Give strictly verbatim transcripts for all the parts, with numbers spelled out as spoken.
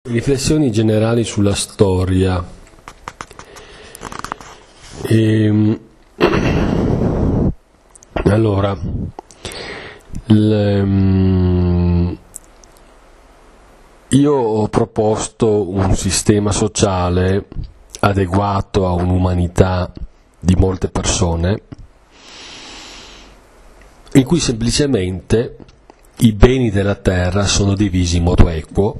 Riflessioni generali sulla storia. E, allora, l, io ho proposto un sistema sociale adeguato a un'umanità di molte persone, in cui semplicemente i beni della terra sono divisi in modo equo,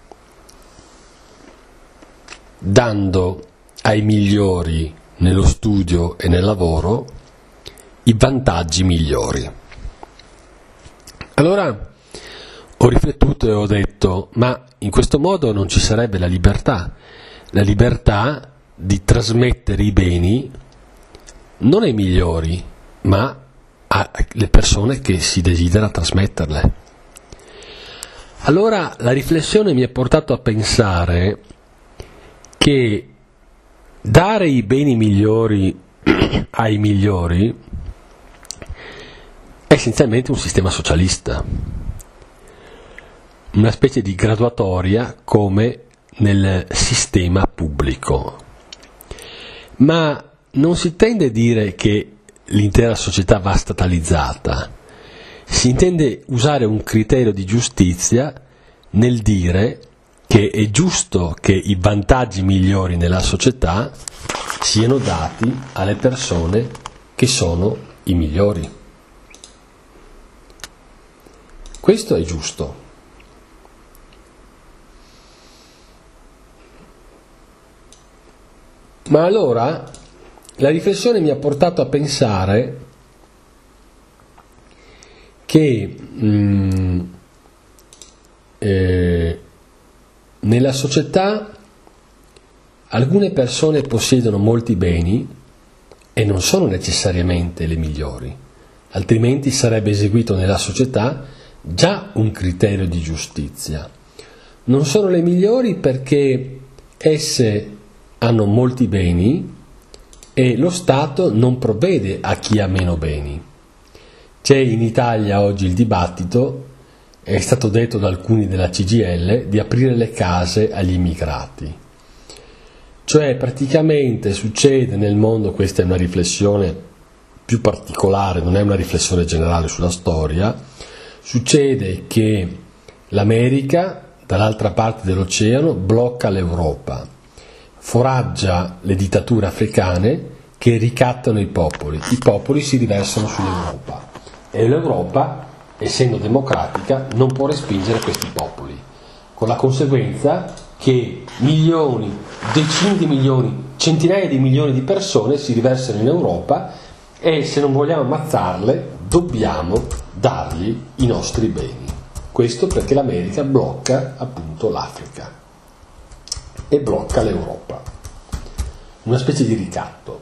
dando ai migliori nello studio e nel lavoro i vantaggi migliori. Allora ho riflettuto e ho detto, ma in questo modo non ci sarebbe la libertà, la libertà di trasmettere i beni non ai migliori, ma alle persone che si desidera trasmetterle. Allora la riflessione mi ha portato a pensare che dare i beni migliori ai migliori è essenzialmente un sistema socialista, una specie di graduatoria come nel sistema pubblico. Ma non si intende a dire che l'intera società va statalizzata, si intende usare un criterio di giustizia nel dire che è giusto che i vantaggi migliori nella società siano dati alle persone che sono i migliori. Questo è giusto. Ma allora la riflessione mi ha portato a pensare che mh, eh, nella società alcune persone possiedono molti beni e non sono necessariamente le migliori, altrimenti sarebbe eseguito nella società già un criterio di giustizia. Non sono le migliori perché esse hanno molti beni e lo Stato non provvede a chi ha meno beni. C'è in Italia oggi il dibattito, è stato detto da alcuni della C G I L, di aprire le case agli immigrati. Cioè praticamente succede nel mondo, questa è una riflessione più particolare, non è una riflessione generale sulla storia, succede che l'America dall'altra parte dell'oceano blocca l'Europa, foraggia le dittature africane che ricattano i popoli, i popoli si riversano sull'Europa e l'Europa, essendo democratica, non può respingere questi popoli, con la conseguenza che milioni, decine di milioni, centinaia di milioni di persone si riversano in Europa e se non vogliamo ammazzarle dobbiamo dargli i nostri beni. Questo perché l'America blocca appunto l'Africa e blocca l'Europa, una specie di ricatto.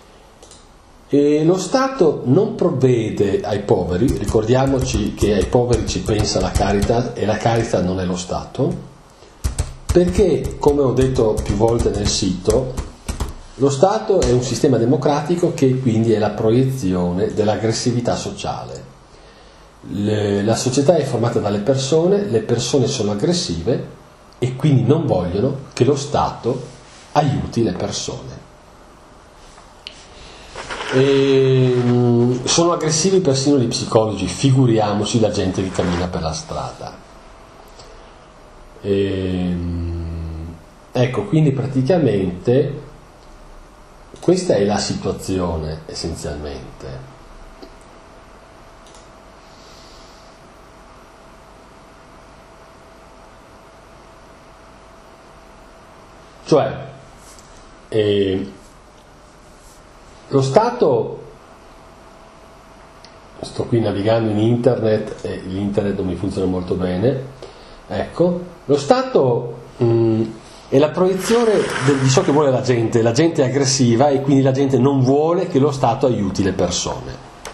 E lo Stato non provvede ai poveri, ricordiamoci che ai poveri ci pensa la Caritas e la Caritas non è lo Stato, perché, come ho detto più volte nel sito, lo Stato è un sistema democratico che quindi è la proiezione dell'aggressività sociale. Le, la società è formata dalle persone, le persone sono aggressive e quindi non vogliono che lo Stato aiuti le persone. E, sono aggressivi persino gli psicologi, figuriamoci la gente che cammina per la strada. E, ecco, quindi praticamente questa è la situazione essenzialmente. Cioè, eh, lo Stato, sto qui navigando in internet e l'internet non mi funziona molto bene, ecco, lo Stato mh, è la proiezione di ciò che vuole la gente, la gente è aggressiva e quindi la gente non vuole che lo Stato aiuti le persone.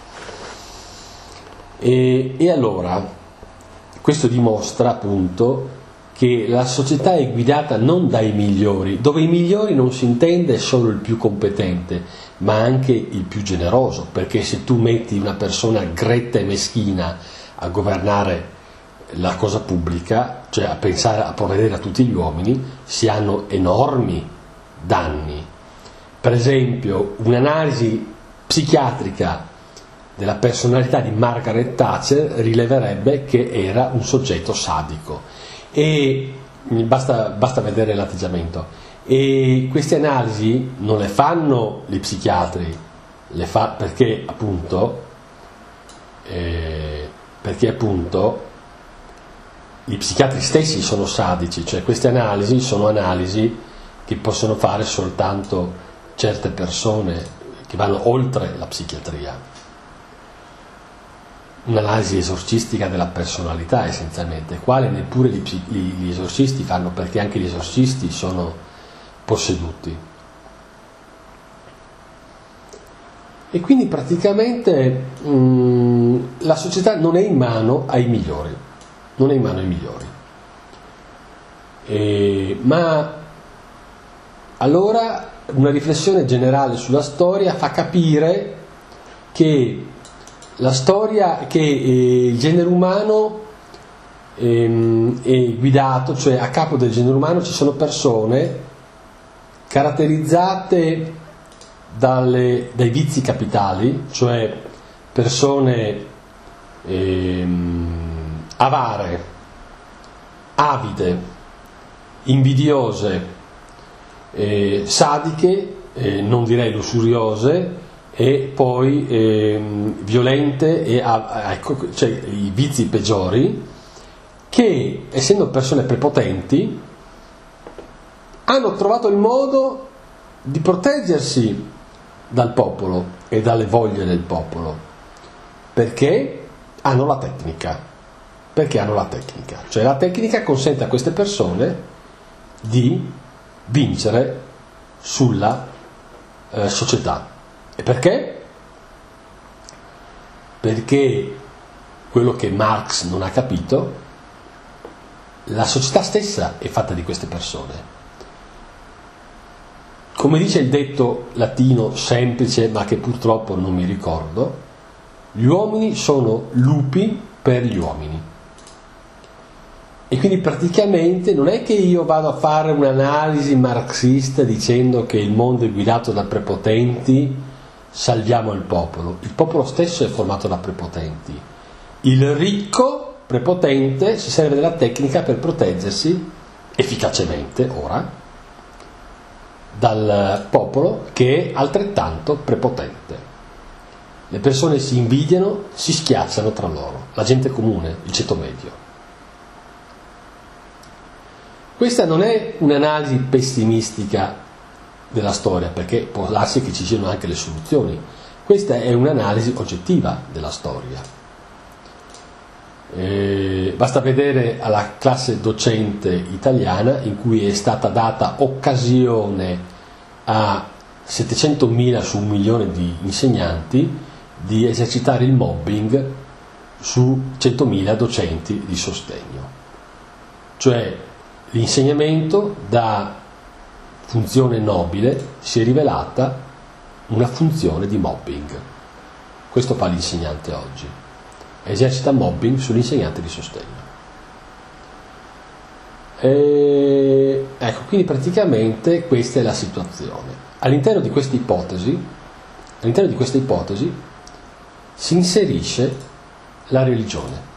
E, e allora, questo dimostra appunto che la società è guidata non dai migliori, dove i migliori non si intende solo il più competente, ma anche il più generoso, perché se tu metti una persona gretta e meschina a governare la cosa pubblica, cioè a pensare a provvedere a tutti gli uomini, si hanno enormi danni. Per esempio, un'analisi psichiatrica della personalità di Margaret Thatcher rileverebbe che era un soggetto sadico, e basta, basta vedere l'atteggiamento. E queste analisi non le fanno gli psichiatri, le fa perché appunto eh, perché appunto gli psichiatri stessi sono sadici, cioè queste analisi sono analisi che possono fare soltanto certe persone che vanno oltre la psichiatria. Un'analisi esorcistica della personalità essenzialmente, quale neppure gli, gli esorcisti fanno, perché anche gli esorcisti sono posseduti. E quindi praticamente mh, la società non è in mano ai migliori, non è in mano ai migliori. E, ma allora una riflessione generale sulla storia fa capire che la storia, che eh, il genere umano ehm, è guidato, cioè a capo del genere umano ci sono persone caratterizzate dalle, dai vizi capitali, cioè persone ehm, avare, avide, invidiose, eh, sadiche, eh, non direi lussuriose, e poi ehm, violente, e ecco, cioè i vizi peggiori, che essendo persone prepotenti hanno trovato il modo di proteggersi dal popolo e dalle voglie del popolo, perché hanno la tecnica, perché hanno la tecnica, cioè la tecnica consente a queste persone di vincere sulla eh, società. E perché? Perché quello che Marx non ha capito, la società stessa è fatta di queste persone. Come dice il detto latino semplice, ma che purtroppo non mi ricordo, gli uomini sono lupi per gli uomini. E quindi praticamente non è che io vado a fare un'analisi marxista dicendo che il mondo è guidato da prepotenti, salviamo il popolo. Il popolo stesso è formato da prepotenti. Il ricco prepotente si serve della tecnica per proteggersi efficacemente ora dal popolo che è altrettanto prepotente. Le persone si invidiano, si schiacciano tra loro, la gente comune, il ceto medio. Questa non è un'analisi pessimistica della storia, perché può darsi che ci siano anche le soluzioni. Questa è un'analisi oggettiva della storia. Eh, basta vedere alla classe docente italiana, in cui è stata data occasione a settecentomila su un milione di insegnanti di esercitare il mobbing su centomila docenti di sostegno. Cioè l'insegnamento da funzione nobile si è rivelata una funzione di mobbing. Questo fa l'insegnante oggi, esercita mobbing sull'insegnante di sostegno. E, ecco, quindi praticamente questa è la situazione. All'interno di questa ipotesi, all'interno di questa ipotesi si inserisce la religione.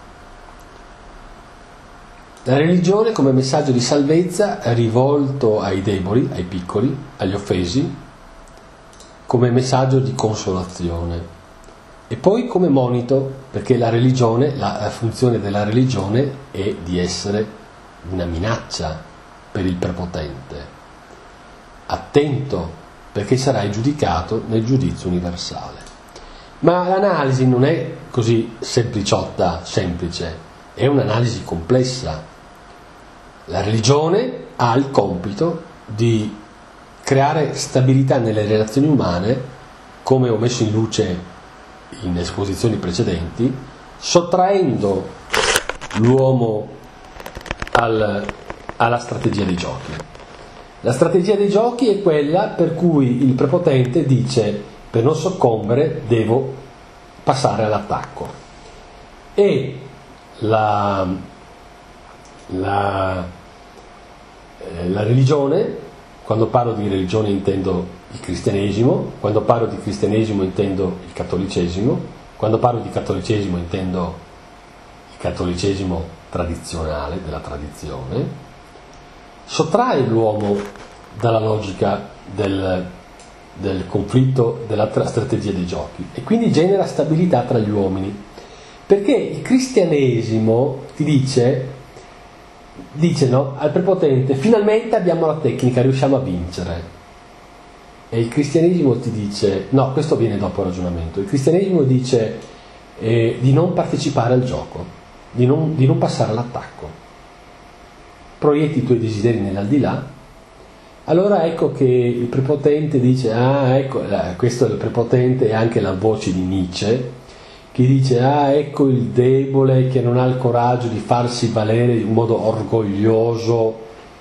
La religione come messaggio di salvezza rivolto ai deboli, ai piccoli, agli offesi, come messaggio di consolazione, e poi come monito, perché la religione, la, la funzione della religione è di essere una minaccia per il prepotente. Attento, perché sarai giudicato nel giudizio universale. Ma l'analisi non è così sempliciotta, semplice, è un'analisi complessa. La religione ha il compito di creare stabilità nelle relazioni umane, come ho messo in luce in esposizioni precedenti, sottraendo l'uomo al, alla strategia dei giochi. La strategia dei giochi è quella per cui il prepotente dice: per non soccombere devo passare all'attacco. E la, la, eh, la religione, quando parlo di religione intendo il cristianesimo, quando parlo di cristianesimo intendo il cattolicesimo, quando parlo di cattolicesimo intendo il cattolicesimo tradizionale, della tradizione, sottrae l'uomo dalla logica del, del conflitto, della tra- strategia dei giochi, e quindi genera stabilità tra gli uomini, perché il cristianesimo ti dice, dice no, al prepotente, finalmente abbiamo la tecnica, riusciamo a vincere, e il cristianesimo ti dice, no, questo viene dopo il ragionamento, il cristianesimo dice eh, di non partecipare al gioco, di non, di non passare all'attacco, proietti i tuoi desideri nell'aldilà. Allora ecco che il prepotente dice, ah ecco, eh, questo è il prepotente, e anche la voce di Nietzsche, che dice, ah ecco il debole che non ha il coraggio di farsi valere in modo orgoglioso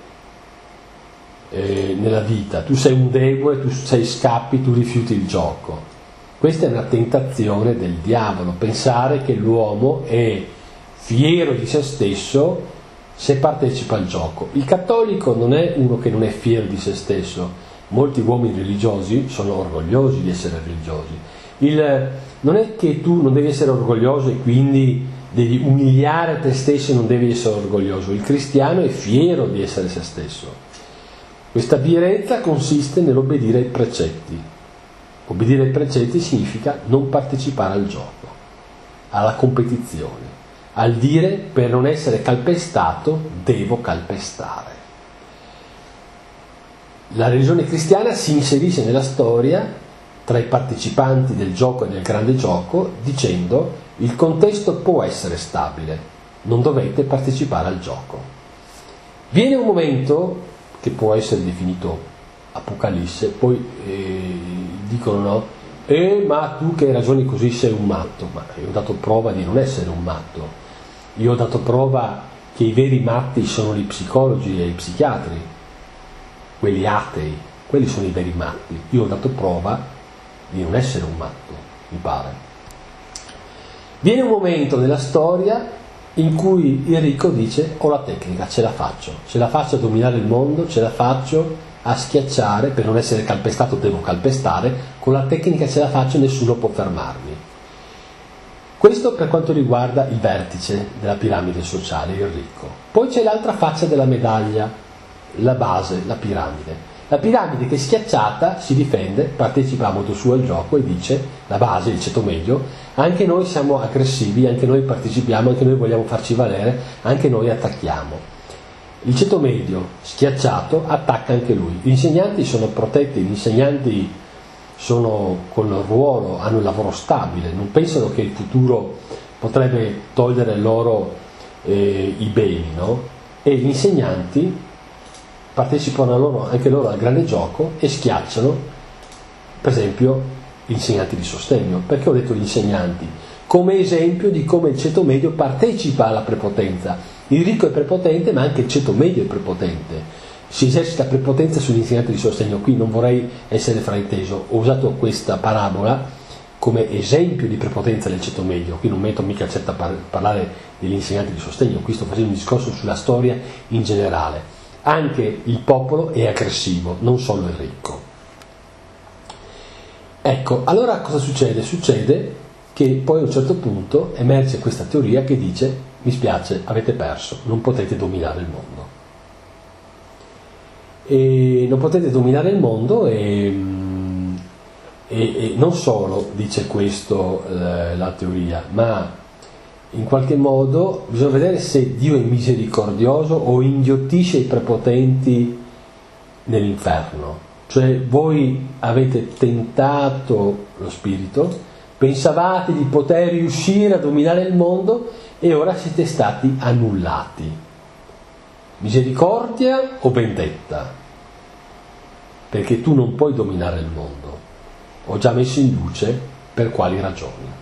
eh, nella vita. Tu sei un debole, tu sei scappi, tu rifiuti il gioco. Questa è una tentazione del diavolo, pensare che l'uomo è fiero di se stesso se partecipa al gioco. Il cattolico non è uno che non è fiero di se stesso, molti uomini religiosi sono orgogliosi di essere religiosi. Il, non è che tu non devi essere orgoglioso e quindi devi umiliare te stesso e non devi essere orgoglioso. Il cristiano è fiero di essere se stesso. Questa fierezza consiste nell'obbedire ai precetti. Obbedire ai precetti significa non partecipare al gioco, alla competizione, al dire per non essere calpestato devo calpestare. La religione cristiana si inserisce nella storia tra i partecipanti del gioco e del grande gioco dicendo il contesto può essere stabile, non dovete partecipare al gioco. Viene un momento che può essere definito apocalisse, poi eh, dicono no, eh, ma tu che ragioni così sei un matto. Ma io ho dato prova di non essere un matto, io ho dato prova che i veri matti sono gli psicologi e i psichiatri, quelli atei, quelli sono i veri matti. Io ho dato prova di non essere un matto, mi pare. Viene un momento nella storia in cui il ricco dice ho la tecnica, ce la faccio, ce la faccio a dominare il mondo, ce la faccio a schiacciare, per non essere calpestato devo calpestare, con la tecnica ce la faccio, nessuno può fermarmi. Questo per quanto riguarda il vertice della piramide sociale, il ricco. Poi c'è l'altra faccia della medaglia, la base, la piramide. La piramide che schiacciata si difende, partecipa a modo suo al gioco e dice, la base, il ceto medio, anche noi siamo aggressivi, anche noi partecipiamo, anche noi vogliamo farci valere, anche noi attacchiamo. Il ceto medio schiacciato attacca anche lui. Gli insegnanti sono protetti, gli insegnanti sono con il ruolo, hanno un lavoro stabile, non pensano che il futuro potrebbe togliere loro eh, i beni, no? E gli insegnanti partecipano loro, anche loro al grande gioco e schiacciano, per esempio, gli insegnanti di sostegno. Perché ho detto gli insegnanti? Come esempio di come il ceto medio partecipa alla prepotenza. Il ricco è prepotente, ma anche il ceto medio è prepotente. Si esercita prepotenza sugli insegnanti di sostegno. Qui non vorrei essere frainteso, ho usato questa parabola come esempio di prepotenza del ceto medio. Qui non metto mica certo a par- parlare degli insegnanti di sostegno, qui sto facendo un discorso sulla storia in generale. Anche il popolo è aggressivo, non solo il ricco. Ecco, allora cosa succede? Succede che poi a un certo punto emerge questa teoria che dice mi spiace, avete perso, non potete dominare il mondo. E non potete dominare il mondo e, e, e non solo dice questo eh, la teoria, ma in qualche modo bisogna vedere se Dio è misericordioso o inghiottisce i prepotenti nell'inferno. Cioè voi avete tentato lo spirito, pensavate di poter riuscire a dominare il mondo e ora siete stati annullati. Misericordia o vendetta? Perché tu non puoi dominare il mondo. Ho già messo in luce per quali ragioni.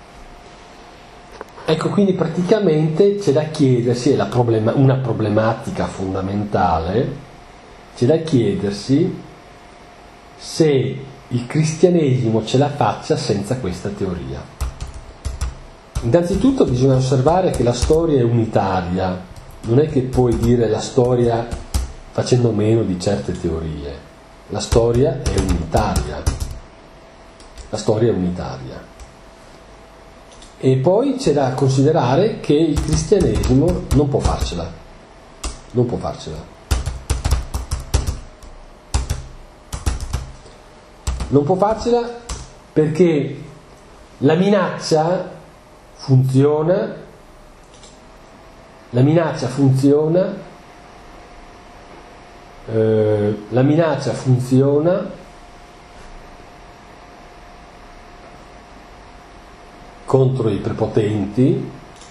Ecco, quindi praticamente c'è da chiedersi, è la problema, una problematica fondamentale, c'è da chiedersi se il cristianesimo ce la faccia senza questa teoria. Innanzitutto bisogna osservare che la storia è unitaria, non è che puoi dire la storia facendo meno di certe teorie, la storia è unitaria, la storia è unitaria. E poi c'è da considerare che il cristianesimo non può farcela, non può farcela. Non può farcela perché la minaccia funziona, la minaccia funziona, eh, la minaccia funziona contro i prepotenti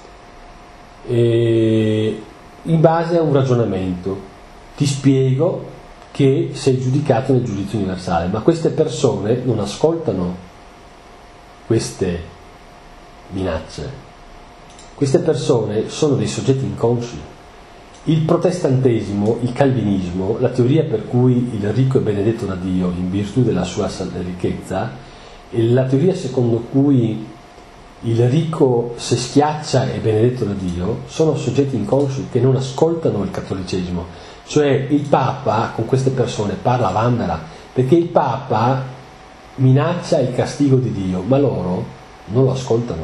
e in base a un ragionamento. Ti spiego che sei giudicato nel giudizio universale, ma queste persone non ascoltano queste minacce. Queste persone sono dei soggetti inconsci. Il protestantesimo, il calvinismo, la teoria per cui il ricco è benedetto da Dio in virtù della sua ricchezza, e la teoria secondo cui il ricco se schiaccia è benedetto da Dio, sono soggetti inconsci che non ascoltano il cattolicesimo. Cioè il Papa con queste persone parla a vanvera, perché il Papa minaccia il castigo di Dio, ma loro non lo ascoltano.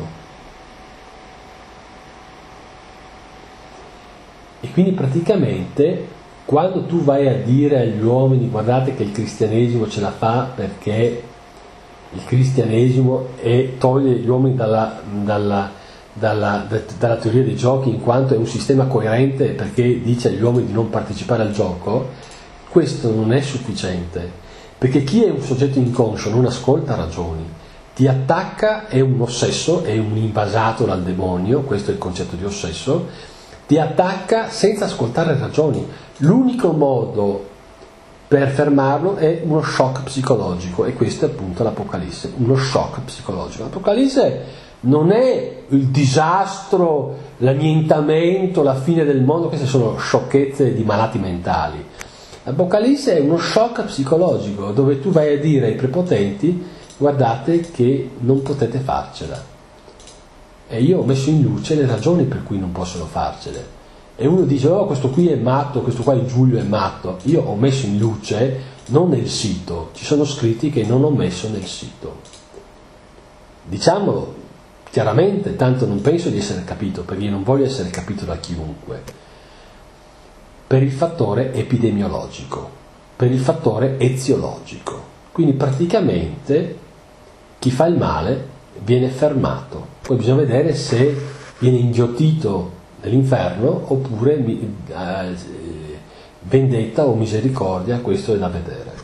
E quindi praticamente quando tu vai a dire agli uomini guardate che il cristianesimo ce la fa perché il cristianesimo è, toglie gli uomini dalla, dalla, dalla, dalla teoria dei giochi in quanto è un sistema coerente perché dice agli uomini di non partecipare al gioco, questo non è sufficiente, perché chi è un soggetto inconscio non ascolta ragioni, ti attacca, è un ossesso, è un invasato dal demonio, questo è il concetto di ossesso, ti attacca senza ascoltare ragioni. L'unico modo per fermarlo è uno shock psicologico, e questo è appunto l'Apocalisse, uno shock psicologico. L'Apocalisse non è il disastro, l'annientamento, la fine del mondo, queste sono sciocchezze di malati mentali. L'Apocalisse è uno shock psicologico dove tu vai a dire ai prepotenti guardate che non potete farcela. E io ho messo in luce le ragioni per cui non possono farcele. E uno dice oh questo qui è matto, questo qua è Giulio è matto. Io ho messo in luce non nel sito, ci sono scritti che non ho messo nel sito. Diciamolo chiaramente, tanto non penso di essere capito, perché io non voglio essere capito da chiunque. Per il fattore epidemiologico, per il fattore eziologico. Quindi praticamente chi fa il male viene fermato. Poi bisogna vedere se viene inghiottito nell'inferno oppure eh, vendetta o misericordia, questo è da vedere.